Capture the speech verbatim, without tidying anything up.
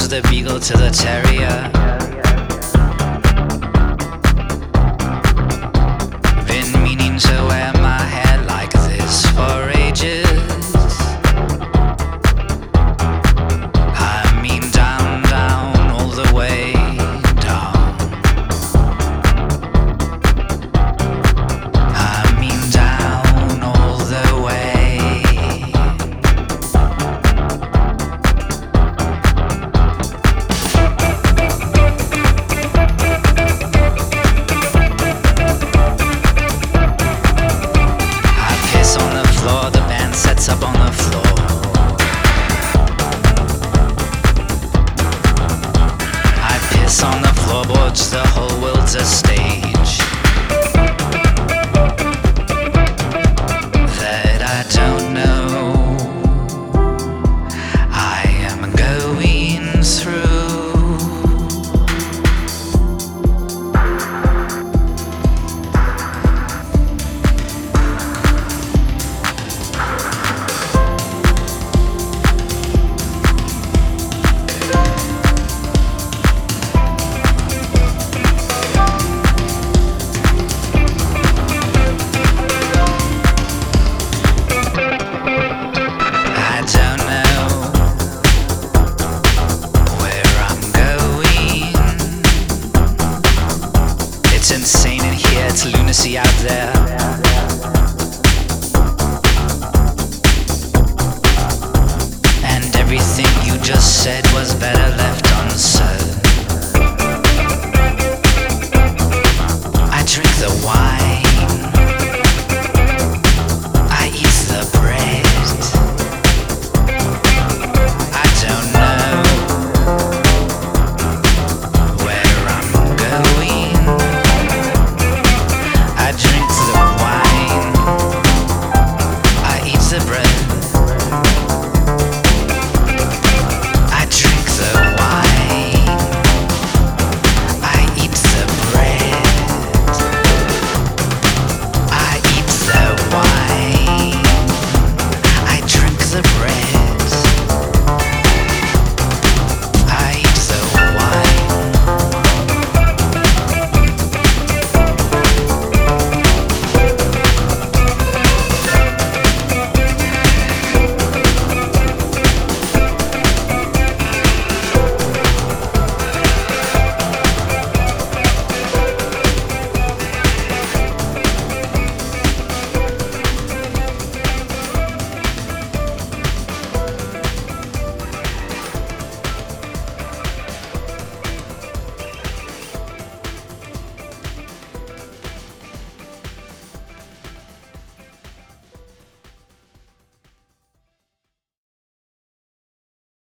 was the beagle to the terrier. Been meaning to wear my hair like this for ages. I mean down, down, all the way down. I mean down all the way. Sets up on the floor. I piss on the floorboards, the whole world's a stage that I don't know I am going through. It's insane in here, it's lunacy out there. And everything you just said was better left unsaid. I drink the wine.